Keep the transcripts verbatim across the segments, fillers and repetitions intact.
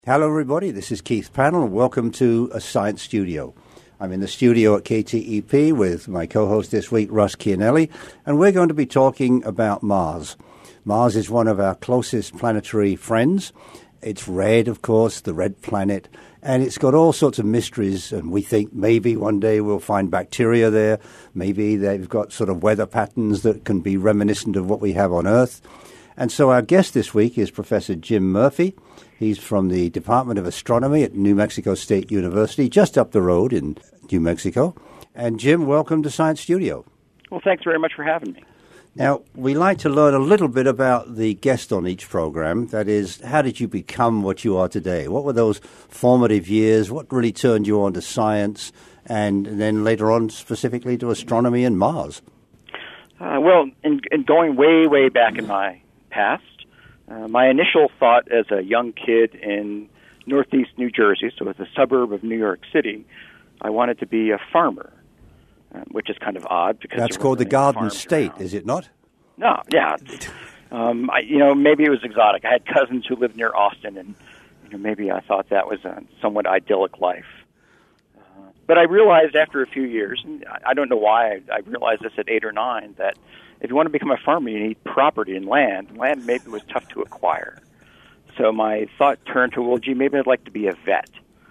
Hello, everybody. This is Keith Pannell, and welcome to A Science Studio. I'm in the studio at K T E P with my co-host this week, Russ Chianelli, and we're going to be talking about Mars. Mars is one of our closest planetary friends. It's red, of course, the red planet, and it's got all sorts of mysteries, and we think maybe one day we'll find bacteria there. Maybe they've got sort of weather patterns that can be reminiscent of what we have on Earth. And so our guest this week is Professor Jim Murphy. He's from the Department of Astronomy at New Mexico State University, just up the road in New Mexico. And Jim, welcome to Science Studio. Well, thanks very much for having me. Now, we like to learn a little bit about the guest on each program. That is, how did you become what you are today? What were those formative years? What really turned you on to science? And then later on, specifically to astronomy and Mars? Uh, well, in, in going way, way back in my past, uh, my initial thought as a young kid in northeast New Jersey, so it's a suburb of New York City, I wanted to be a farmer. Uh, which is kind of odd because that's called the Garden State, around. Is it not? No, yeah. Um, I, you know, maybe it was exotic. I had cousins who lived near Austin, and you know, maybe I thought that was a somewhat idyllic life. Uh, but I realized after a few years, and I, I don't know why, I, I realized this at eight or nine, that if you want to become a farmer, you need property and land. Land maybe was tough to acquire. So my thought turned to, well, gee, maybe I'd like to be a vet.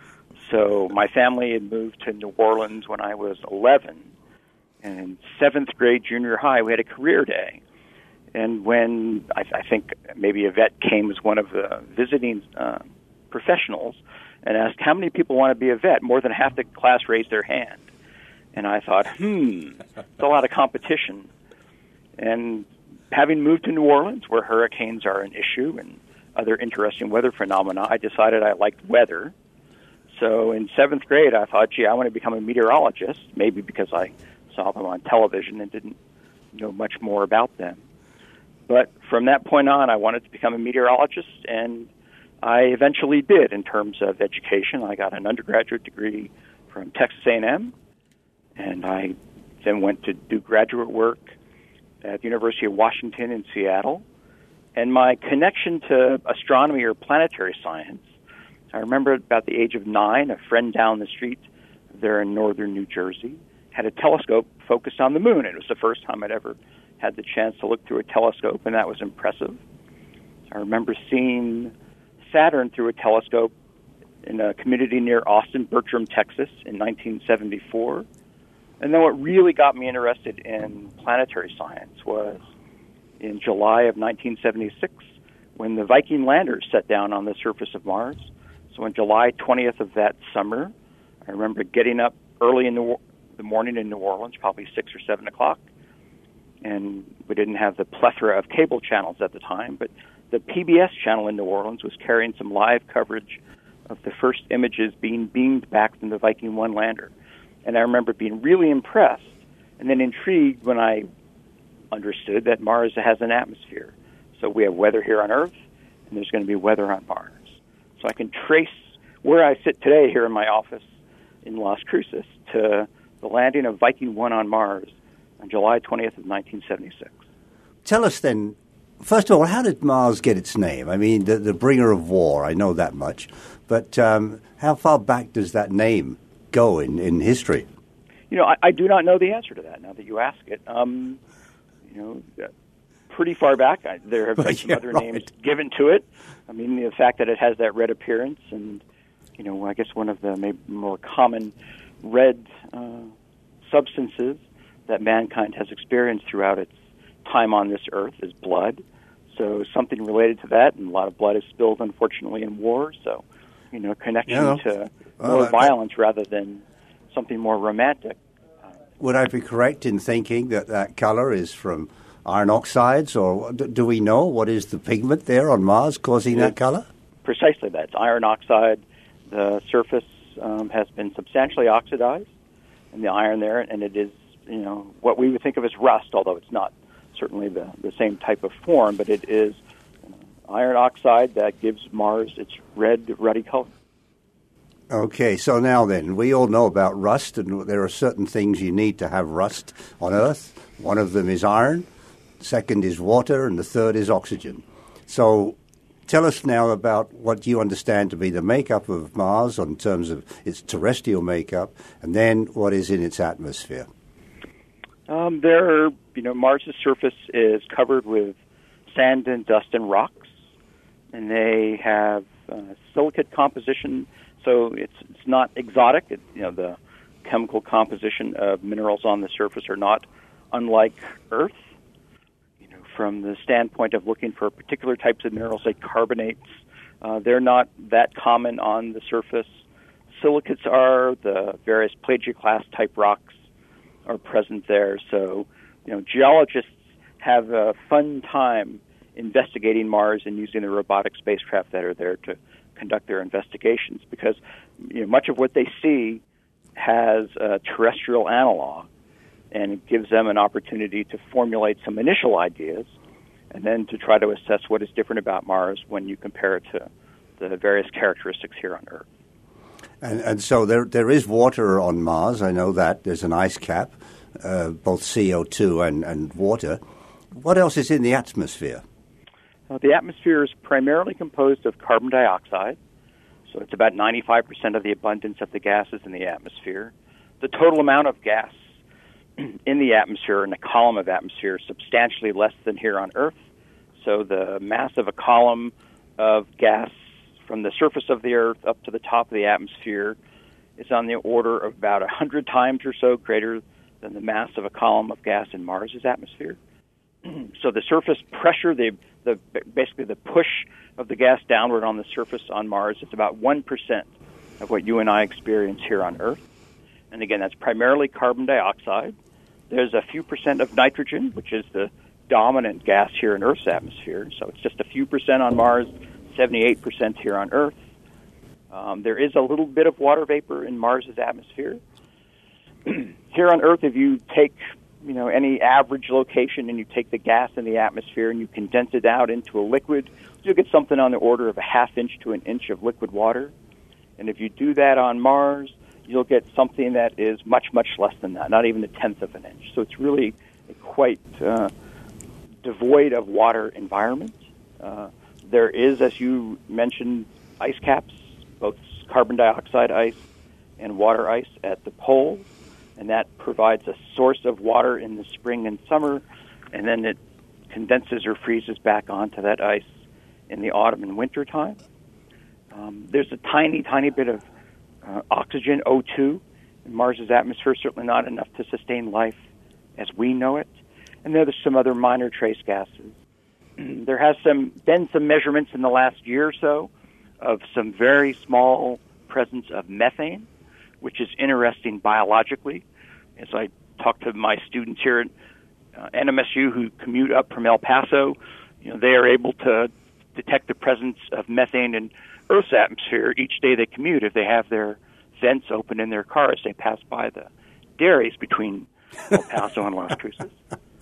So my family had moved to New Orleans when I was eleven. And in seventh grade, junior high, we had a career day. And when I, I think maybe a vet came as one of the visiting uh, professionals and asked, how many people want to be a vet? More than half the class raised their hand. And I thought, hmm, it's a lot of competition. And having moved to New Orleans, where hurricanes are an issue and other interesting weather phenomena, I decided I liked weather. So in seventh grade, I thought, gee, I want to become a meteorologist, maybe because I saw them on television and didn't know much more about them. But from that point on, I wanted to become a meteorologist, and I eventually did in terms of education. I got an undergraduate degree from Texas A and M, and I then went to do graduate work at the University of Washington in Seattle. And my connection to astronomy or planetary science, I remember about the age of nine, a friend down the street there in northern New Jersey had a telescope focused on the moon. It was the first time I'd ever had the chance to look through a telescope, and that was impressive. I remember seeing Saturn through a telescope in a community near Austin, Bertram, Texas, in nineteen seventy-four. And then what really got me interested in planetary science was in July of nineteen seventy-six, when the Viking landers set down on the surface of Mars. So on July twentieth of that summer, I remember getting up early in the the morning in New Orleans, probably six or seven o'clock, and we didn't have the plethora of cable channels at the time, but the P B S channel in New Orleans was carrying some live coverage of the first images being beamed back from the Viking one lander. And I remember being really impressed and then intrigued when I understood that Mars has an atmosphere. So we have weather here on Earth, and there's going to be weather on Mars. So I can trace where I sit today here in my office in Las Cruces to the landing of Viking one on Mars on July twentieth of nineteen seventy-six. Tell us then, first of all, how did Mars get its name? I mean, the, the bringer of war, I know that much. But um, how far back does that name go in, in history? You know, I, I do not know the answer to that now that you ask it. Um, you know, pretty far back, I, there have been some yeah, other right. names given to it. I mean, the fact that it has that red appearance and, you know, I guess one of the maybe more common red uh, substances that mankind has experienced throughout its time on this earth is blood. So something related to that, and a lot of blood is spilled, unfortunately, in war. So, you know, connection yeah. to well, more that, violence rather than something more romantic. Would I be correct in thinking that that color is from iron oxides, or do we know what is the pigment there on Mars causing that color? Precisely that. It's iron oxide. The surface um, has been substantially oxidized, and the iron there, and it is, you know, what we would think of as rust, although it's not certainly the, the same type of form, but it is uh, iron oxide that gives Mars its red, ruddy color. Okay, so now then, we all know about rust, and there are certain things you need to have rust on Earth. One of them is iron, second is water, and the third is oxygen. So tell us now about what you understand to be the makeup of Mars in terms of its terrestrial makeup, and then what is in its atmosphere. Um, there, are, you know, Mars's surface is covered with sand and dust and rocks, and they have uh, silicate composition. So it's it's not exotic. It, you know, the chemical composition of minerals on the surface are not unlike Earth. You know, from the standpoint of looking for particular types of minerals like carbonates, uh, they're not that common on the surface. Silicates are. The various plagioclase type rocks are present there. So, you know, geologists have a fun time investigating Mars and using the robotic spacecraft that are there to conduct their investigations, because you know, much of what they see has a terrestrial analog, and it gives them an opportunity to formulate some initial ideas and then to try to assess what is different about Mars when you compare it to the various characteristics here on Earth. And, and so there there is water on Mars. I know that. There's an ice cap, uh, both C O two and, and water. What else is in the atmosphere? Uh, the atmosphere is primarily composed of carbon dioxide, so it's about ninety-five percent of the abundance of the gases in the atmosphere. The total amount of gas in the atmosphere, in a column of atmosphere, is substantially less than here on Earth. So the mass of a column of gas from the surface of the Earth up to the top of the atmosphere is on the order of about one hundred times or so greater than the mass of a column of gas in Mars's atmosphere. So the surface pressure, the, the basically the push of the gas downward on the surface on Mars is about one percent of what you and I experience here on Earth. And again, that's primarily carbon dioxide. There's a few percent of nitrogen, which is the dominant gas here in Earth's atmosphere. So it's just a few percent on Mars, seventy-eight percent here on Earth. Um, there is a little bit of water vapor in Mars's atmosphere. Here on Earth, if you take you know, any average location and you take the gas in the atmosphere and you condense it out into a liquid, you'll get something on the order of a half inch to an inch of liquid water. And if you do that on Mars, you'll get something that is much, much less than that, not even a tenth of an inch. So it's really a quite uh, devoid of water environment. Uh, there is, as you mentioned, ice caps, both carbon dioxide ice and water ice at the poles. And that provides a source of water in the spring and summer, and then it condenses or freezes back onto that ice in the autumn and winter time. Um, there's a tiny, tiny bit of uh, oxygen, O two, in Mars's atmosphere, certainly not enough to sustain life as we know it. And then there's some other minor trace gases. There has some been some measurements in the last year or so of some very small presence of methane, which is interesting biologically. As I talk to my students here at uh, N M S U who commute up from El Paso, you know, they are able to detect the presence of methane in Earth's atmosphere each day they commute if they have their vents open in their car as they pass by the dairies between El Paso and Las Cruces.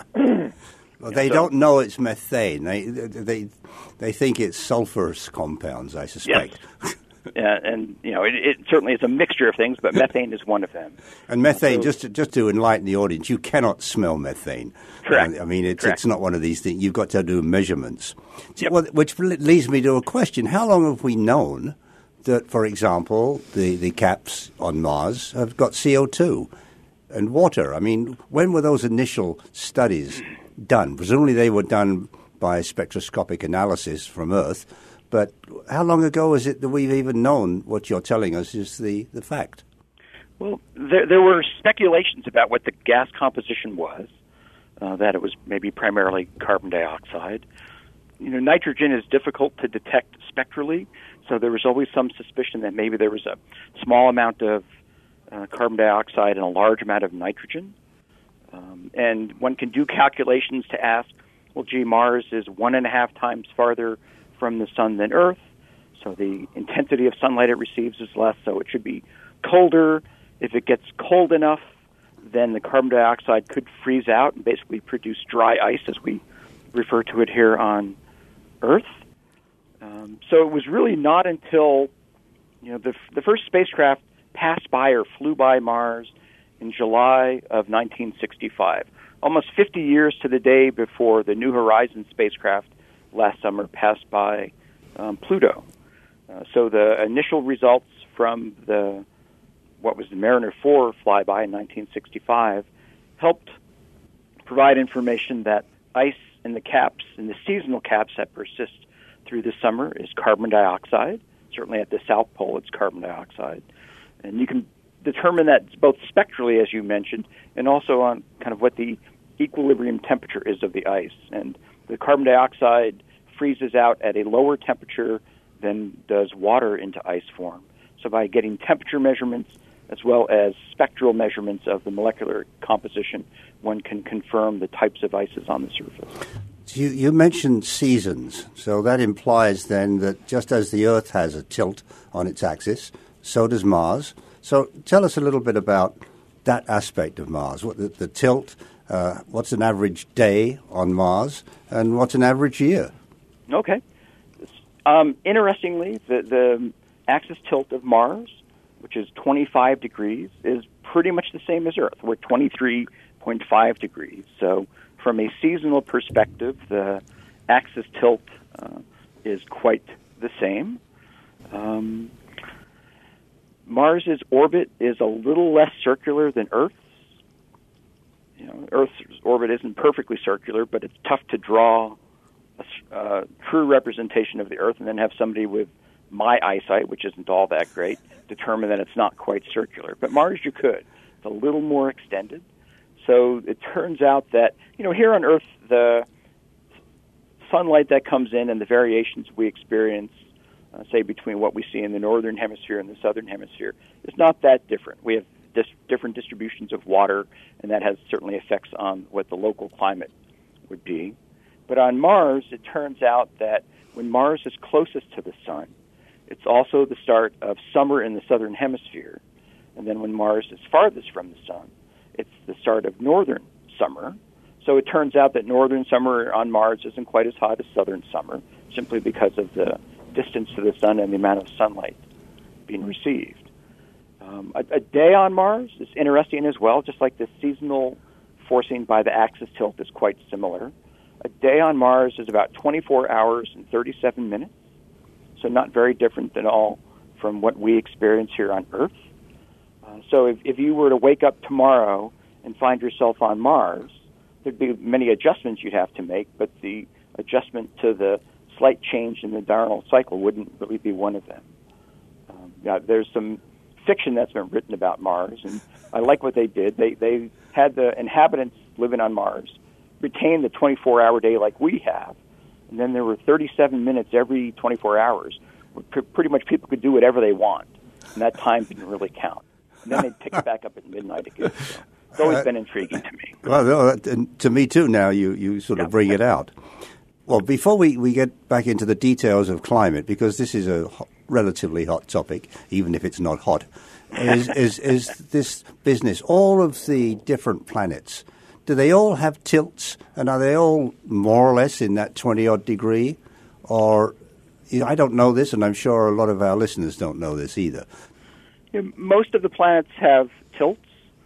Well, they so, don't know it's methane. They they they think it's sulfurous compounds, I suspect. Yes. Uh, and, you know, it, it certainly is a mixture of things, but methane is one of them. And methane, so, just to, just to enlighten the audience, you cannot smell methane. Correct. Uh, I mean, it's correct. it's not one of these things. You've got to do measurements. Yep. Well, which leads me to a question. How long have we known that, for example, the, the caps on Mars have got C O two and water? I mean, when were those initial studies done? Presumably they were done by spectroscopic analysis from Earth. But how long ago is it that we've even known what you're telling us is the, the fact? Well, there, there were speculations about what the gas composition was, uh, that it was maybe primarily carbon dioxide. You know, nitrogen is difficult to detect spectrally, so there was always some suspicion that maybe there was a small amount of uh, carbon dioxide and a large amount of nitrogen. Um, and one can do calculations to ask, well, gee, Mars is one and a half times farther from the sun than Earth, so the intensity of sunlight it receives is less, so it should be colder. If it gets cold enough, then the carbon dioxide could freeze out and basically produce dry ice, as we refer to it here on Earth. Um, so it was really not until you know the, the first spacecraft passed by or flew by Mars in July of nineteen sixty-five, almost fifty years to the day before the New Horizons spacecraft last summer passed by um, Pluto. Uh, so the initial results from the what was the Mariner four flyby in nineteen sixty-five helped provide information that ice in the caps, in the seasonal caps that persist through the summer, is carbon dioxide. Certainly at the South Pole, it's carbon dioxide. And you can determine that both spectrally, as you mentioned, and also on kind of what the equilibrium temperature is of the ice. And the carbon dioxide freezes out at a lower temperature than does water into ice form. So by getting temperature measurements as well as spectral measurements of the molecular composition, one can confirm the types of ices on the surface. You, you mentioned seasons, so that implies then that just as the Earth has a tilt on its axis, so does Mars. So tell us a little bit about that aspect of Mars, what the, the tilt, uh, what's an average day on Mars, and what's an average year? Okay. Um, interestingly, the, the axis tilt of Mars, which is twenty-five degrees, is pretty much the same as Earth. We're twenty-three point five degrees. So from a seasonal perspective, the axis tilt uh, is quite the same. Um, Mars's orbit is a little less circular than Earth's. You know, Earth's orbit isn't perfectly circular, but it's tough to draw a uh, true representation of the Earth and then have somebody with my eyesight, which isn't all that great, determine that it's not quite circular. But Mars, you could. It's a little more extended. So it turns out that, you know, here on Earth, the sunlight that comes in and the variations we experience, uh, say, between what we see in the northern hemisphere and the southern hemisphere, is not that different. We have dis- different distributions of water, and that has certainly effects on what the local climate would be. But on Mars, it turns out that when Mars is closest to the sun, it's also the start of summer in the southern hemisphere. And then when Mars is farthest from the sun, it's the start of northern summer. So it turns out that northern summer on Mars isn't quite as hot as southern summer, simply because of the distance to the sun and the amount of sunlight being received. Um, a, a day on Mars is interesting as well, just like the seasonal forcing by the axis tilt is quite similar. A day on Mars is about twenty-four hours and thirty-seven minutes, so not very different at all from what we experience here on Earth. Uh, so if, if you were to wake up tomorrow and find yourself on Mars, there'd be many adjustments you'd have to make, but the adjustment to the slight change in the diurnal cycle wouldn't really be one of them. Um, now, there's some fiction that's been written about Mars, and I like what they did. They, they had the inhabitants living on Mars retain the twenty-four hour day like we have, and then there were thirty-seven minutes every twenty-four hours where pr- pretty much people could do whatever they want, and that time didn't really count. And then they'd pick it back up at midnight again. So it's always uh, been intriguing to me. Well, no, to me too now, you, you sort of yeah. bring it out. Well, before we, we get back into the details of climate, because this is a hot, relatively hot topic, even if it's not hot, is, is, is this business, all of the different planets, do they all have tilts, and are they all more or less in that twenty-odd degree? Or, you know, I don't know this, and I'm sure a lot of our listeners don't know this either. Yeah, most of the planets have tilts.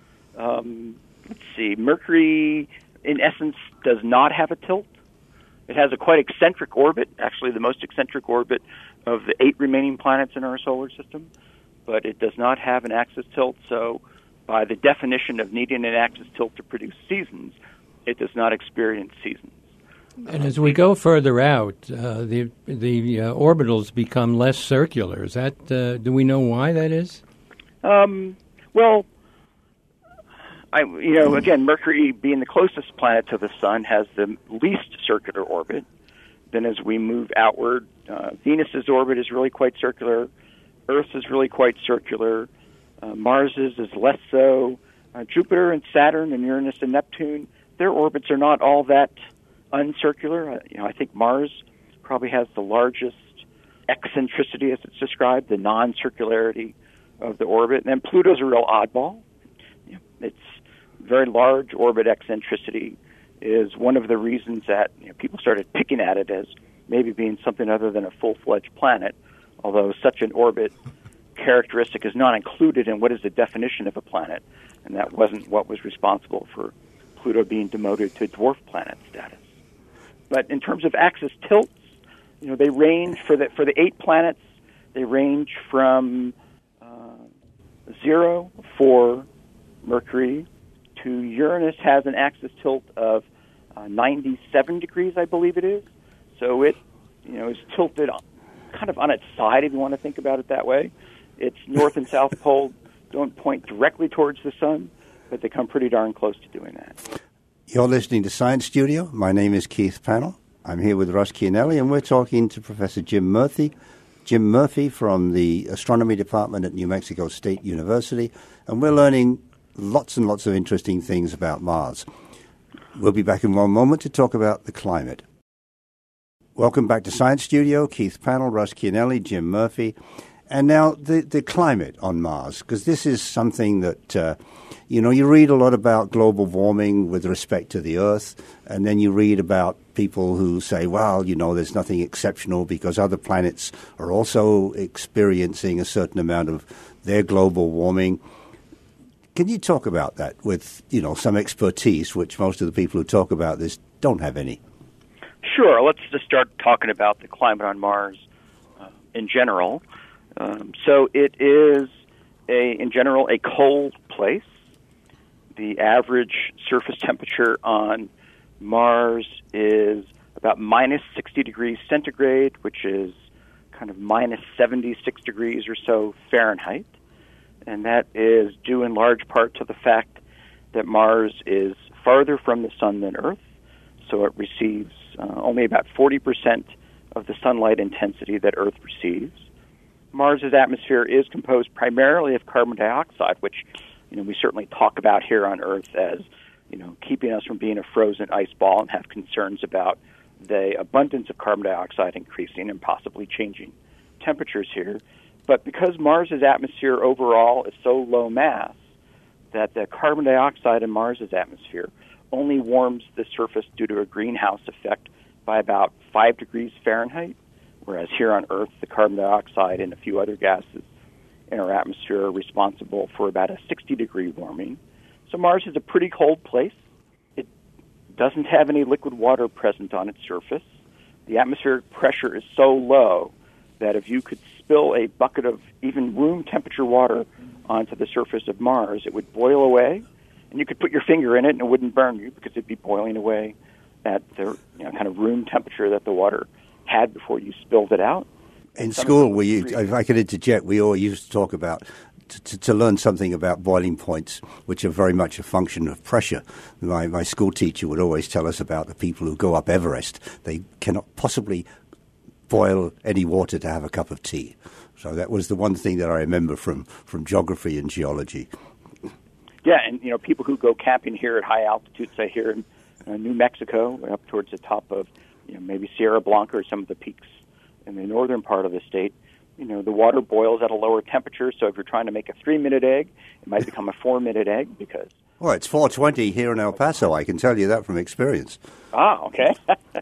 Um, let's see, Mercury, in essence, does not have a tilt. It has a quite eccentric orbit, actually the most eccentric orbit of the eight remaining planets in our solar system, but it does not have an axis tilt, so by the definition of needing an axis tilt to produce seasons, it does not experience seasons. And as we go further out, uh, the the uh, orbitals become less circular. Is that uh, do we know why that is? Um, well, I you know again, Mercury being the closest planet to the sun has the least circular orbit. Then as we move outward, uh, Venus's orbit is really quite circular. Earth's is really quite circular. Uh, Mars's is less so. Uh, Jupiter and Saturn and Uranus and Neptune, their orbits are not all that uncircular. Uh, you know, I think Mars probably has the largest eccentricity, as it's described, the non-circularity of the orbit. And then Pluto's a real oddball. You know, its very large orbit eccentricity is one of the reasons that you know, people started picking at it as maybe being something other than a full-fledged planet, although such an orbit characteristic is not included in what is the definition of a planet, and that wasn't what was responsible for Pluto being demoted to dwarf planet status. But in terms of axis tilts, you know, they range for the for the eight planets. They range from uh, zero for Mercury to Uranus has an axis tilt of uh, ninety-seven degrees, I believe it is. So it, you know, is tilted on, kind of on its side, if you want to think about it that way. Its north and south pole don't point directly towards the sun, but they come pretty darn close to doing that. You're listening to Science Studio. My name is Keith Pannell. I'm here with Russ Chianelli, and we're talking to Professor Jim Murphy. Jim Murphy from the Astronomy Department at New Mexico State University, and we're learning lots and lots of interesting things about Mars. We'll be back in one moment to talk about the climate. Welcome back to Science Studio. Keith Pannell, Russ Chianelli, Jim Murphy. And now the, the climate on Mars, because this is something that, uh, you know, you read a lot about global warming with respect to the Earth, and then you read about people who say, well, you know, there's nothing exceptional because other planets are also experiencing a certain amount of their global warming. Can you talk about that with, you know, some expertise, which most of the people who talk about this don't have any? Sure. Let's just start talking about the climate on Mars uh, in general. Um, so it is, a, in general, a cold place. The average surface temperature on Mars is about minus sixty degrees centigrade, which is kind of minus seventy-six degrees or so Fahrenheit. And that is due in large part to the fact that Mars is farther from the sun than Earth, so it receives uh, only about forty percent of the sunlight intensity that Earth receives. Mars's atmosphere is composed primarily of carbon dioxide, which, you know, we certainly talk about here on Earth as, you know, keeping us from being a frozen ice ball and have concerns about the abundance of carbon dioxide increasing and possibly changing temperatures here. But because Mars's atmosphere overall is so low mass that the carbon dioxide in Mars's atmosphere only warms the surface due to a greenhouse effect by about five degrees Fahrenheit, whereas here on Earth, the carbon dioxide and a few other gases in our atmosphere are responsible for about a sixty degree warming. So Mars is a pretty cold place. It doesn't have any liquid water present on its surface. The atmospheric pressure is so low that if you could spill a bucket of even room temperature water onto the surface of Mars, it would boil away, and you could put your finger in it and it wouldn't burn you because it'd be boiling away at the, you know, kind of room temperature that the water had before you spilled it out. In school, we used, if I could interject, we all used to talk about, to, to learn something about boiling points, which are very much a function of pressure. My, my school teacher would always tell us about the people who go up Everest. They cannot possibly boil any water to have a cup of tea. So that was the one thing that I remember from, from geography and geology. Yeah, and, you know, people who go camping here at high altitude, say here in uh, New Mexico, up towards the top of, you know, maybe Sierra Blanca or some of the peaks in the northern part of the state, you know, the water boils at a lower temperature, so if you're trying to make a three-minute egg, it might become a four-minute egg because... Well, it's four twenty here in El Paso. I can tell you that from experience. Ah, okay.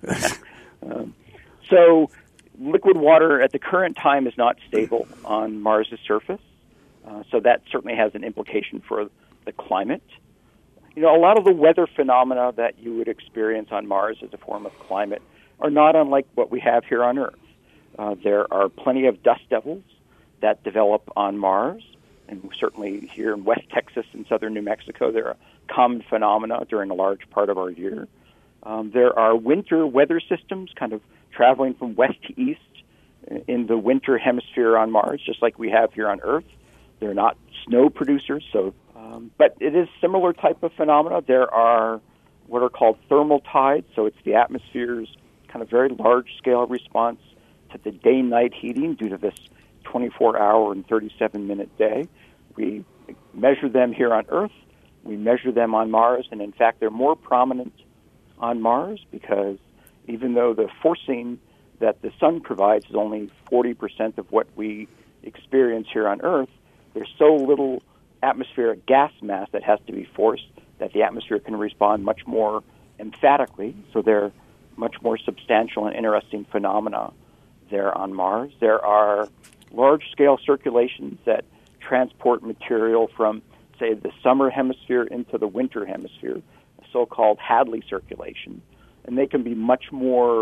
um, so liquid water at the current time is not stable on Mars' surface, uh, so that certainly has an implication for the climate. You know, a lot of the weather phenomena that you would experience on Mars as a form of climate are not unlike what we have here on Earth. Uh, there are plenty of dust devils that develop on Mars, and certainly here in West Texas and southern New Mexico, there are common phenomena during a large part of our year. Um, there are winter weather systems kind of traveling from west to east in the winter hemisphere on Mars, just like we have here on Earth. They're not snow producers, so um, but it is similar type of phenomena. There are what are called thermal tides, so it's the atmosphere's kind of very large-scale response to the day-night heating due to this twenty-four hour and thirty-seven minute day. We measure them here on Earth. We measure them on Mars, and in fact, they're more prominent on Mars because even though the forcing that the sun provides is only forty percent of what we experience here on Earth, there's so little atmospheric gas mass that has to be forced that the atmosphere can respond much more emphatically, so they're much more substantial and interesting phenomena there on Mars. There are large-scale circulations that transport material from, say, the summer hemisphere into the winter hemisphere, a so-called Hadley circulation. And they can be much more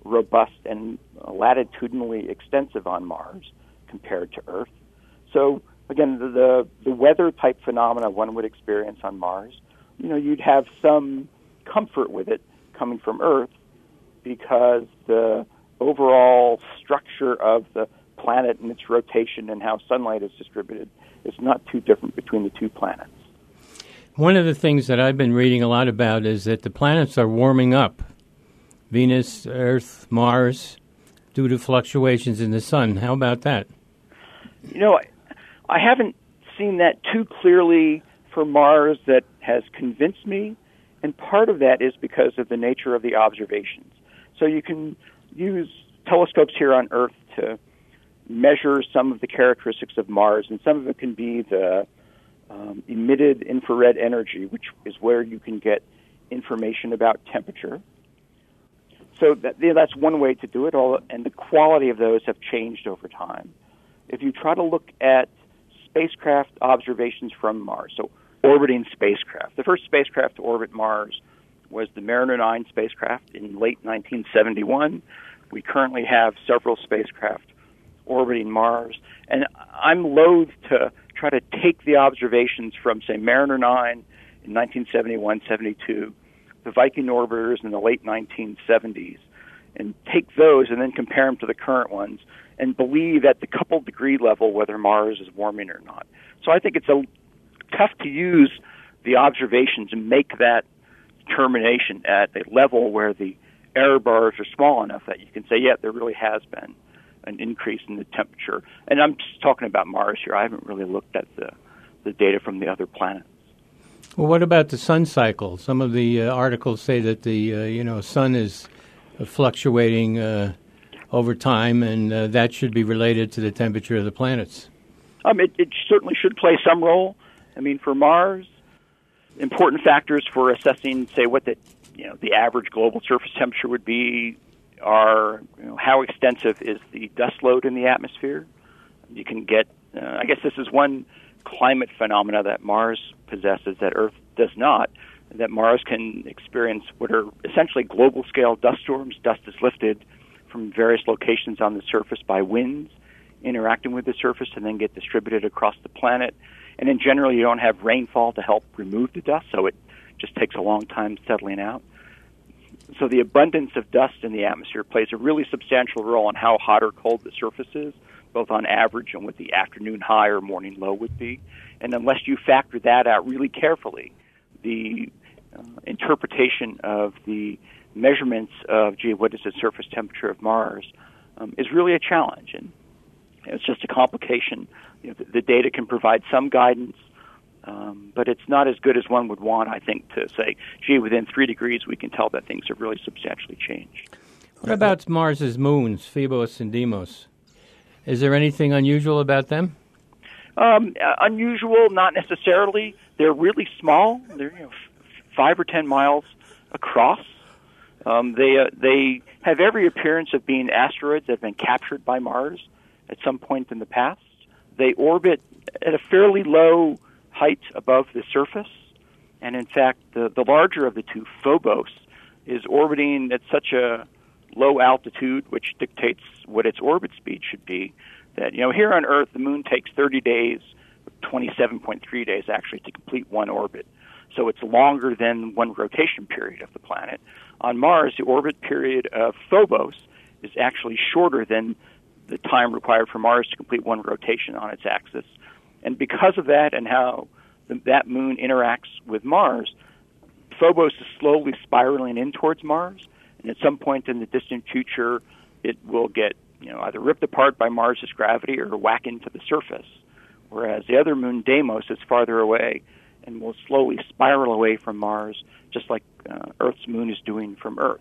robust and latitudinally extensive on Mars compared to Earth. So again, the, the the weather type phenomena one would experience on Mars, you know, you'd have some comfort with it coming from Earth because the overall structure of the planet and its rotation and how sunlight is distributed is not too different between the two planets. One of the things that I've been reading a lot about is that the planets are warming up. Venus, Earth, Mars, due to fluctuations in the sun. How about that? You know, I, I haven't seen that too clearly for Mars that has convinced me, and part of that is because of the nature of the observations. So you can use telescopes here on Earth to measure some of the characteristics of Mars, and some of it can be the um, emitted infrared energy, which is where you can get information about temperature. So that, yeah, that's one way to do it, all, and the quality of those have changed over time. If you try to look at spacecraft observations from Mars, so orbiting spacecraft, the first spacecraft to orbit Mars was the Mariner nine spacecraft in late nineteen seventy-one. We currently have several spacecraft orbiting Mars, and I'm loath to try to take the observations from, say, Mariner nine in nineteen seventy-one seventy-two, the Viking orbiters in the late nineteen seventies, and take those and then compare them to the current ones and believe at the couple degree level whether Mars is warming or not. So I think it's a, tough to use the observations and make that determination at a level where the error bars are small enough that you can say, yeah, there really has been an increase in the temperature. And I'm just talking about Mars here. I haven't really looked at the, the data from the other planets. Well, what about the sun cycle? Some of the uh, articles say that the uh, you know sun is uh, fluctuating uh, over time, and uh, that should be related to the temperature of the planets. Um, it, it certainly should play some role. I mean, for Mars, important factors for assessing, say, what the you know the average global surface temperature would be are you know, how extensive is the dust load in the atmosphere. You can get, uh, I guess this is one climate phenomena that Mars possesses that Earth does not, that Mars can experience what are essentially global scale dust storms. Dust is lifted from various locations on the surface by winds interacting with the surface and then get distributed across the planet. And in general, you don't have rainfall to help remove the dust, so it just takes a long time settling out. So the abundance of dust in the atmosphere plays a really substantial role in how hot or cold the surface is, both on average and what the afternoon high or morning low would be. And unless you factor that out really carefully, the uh, interpretation of the measurements of, gee, what is the surface temperature of Mars um, is really a challenge. And it's just a complication. You know, the, the data can provide some guidance, um, but it's not as good as one would want, I think, to say, gee, within three degrees we can tell that things have really substantially changed. What about Mars's moons, Phobos and Deimos? Is there anything unusual about them? Um, uh, unusual, not necessarily. They're really small. They're you know, f- five or ten miles across. Um, they uh, they have every appearance of being asteroids that have been captured by Mars at some point in the past. They orbit at a fairly low height above the surface, and in fact, the, the larger of the two, Phobos, is orbiting at such a low altitude, which dictates what its orbit speed should be, that, you know, here on Earth, the moon takes thirty days, twenty-seven point three days actually, to complete one orbit. So it's longer than one rotation period of the planet. On Mars, the orbit period of Phobos is actually shorter than the time required for Mars to complete one rotation on its axis. And because of that and how the, that moon interacts with Mars, Phobos is slowly spiraling in towards Mars, and at some point in the distant future, it will get you know either ripped apart by Mars's gravity or whack into the surface, whereas the other moon, Deimos, is farther away and will slowly spiral away from Mars, just like uh, Earth's moon is doing from Earth.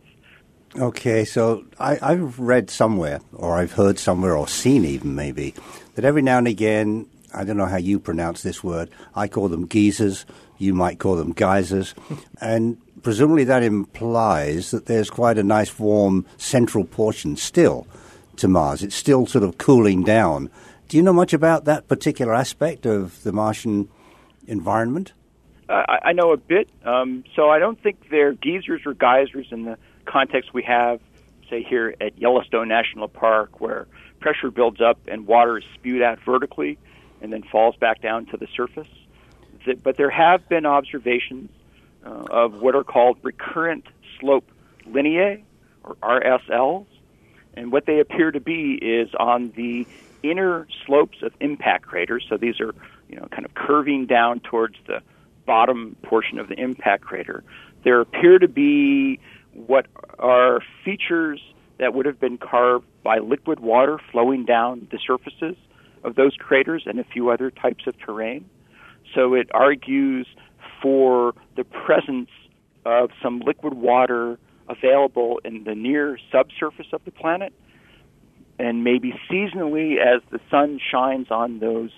Okay, so I, I've read somewhere, or I've heard somewhere, or seen even maybe, that every now and again, I don't know how you pronounce this word, I call them geysers, you might call them geysers, and presumably that implies that there's quite a nice warm central portion still to Mars. It's still sort of cooling down. Do you know much about that particular aspect of the Martian environment? Uh, I, I know a bit. Um, so I don't think they're geysers or geysers in the context we have, say here at Yellowstone National Park, where pressure builds up and water is spewed out vertically and then falls back down to the surface. But there have been observations uh, of what are called recurrent slope lineae, or R S Ls, and what they appear to be is on the inner slopes of impact craters. So these are, you know, kind of curving down towards the bottom portion of the impact crater. There appear to be what are features that would have been carved by liquid water flowing down the surfaces of those craters and a few other types of terrain. So it argues for the presence of some liquid water available in the near subsurface of the planet, and maybe seasonally as the sun shines on those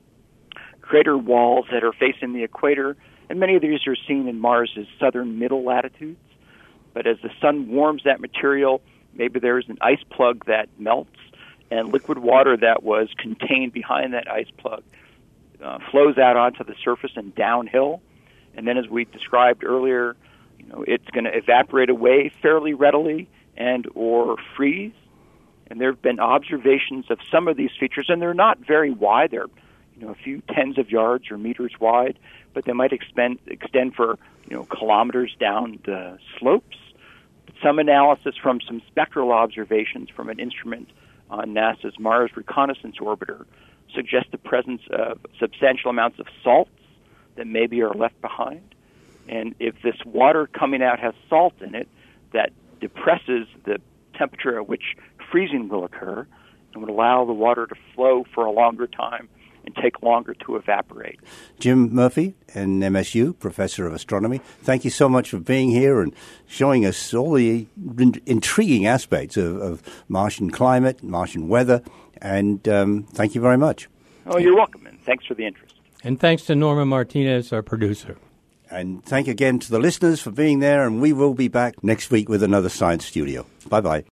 crater walls that are facing the equator, and many of these are seen in Mars' southern middle latitudes. But as the sun warms that material, maybe there's an ice plug that melts, and liquid water that was contained behind that ice plug uh, flows out onto the surface and downhill. And then, as we described earlier, you know, it's going to evaporate away fairly readily and or freeze. And there have been observations of some of these features, and they're not very wide. They're, you know, a few tens of yards or meters wide, but they might extend extend for, you know, kilometers down the slopes. Some analysis from some spectral observations from an instrument on NASA's Mars Reconnaissance Orbiter suggests the presence of substantial amounts of salts that maybe are left behind. And if this water coming out has salt in it, that depresses the temperature at which freezing will occur and would allow the water to flow for a longer time and take longer to evaporate. Jim Murphy, an M S U professor of astronomy, thank you so much for being here and showing us all the in- intriguing aspects of, of Martian climate, Martian weather, and um, thank you very much. Oh, you're welcome, and thanks for the interest. And thanks to Norma Martinez, our producer. And thank again to the listeners for being there, and we will be back next week with another Science Studio. Bye-bye.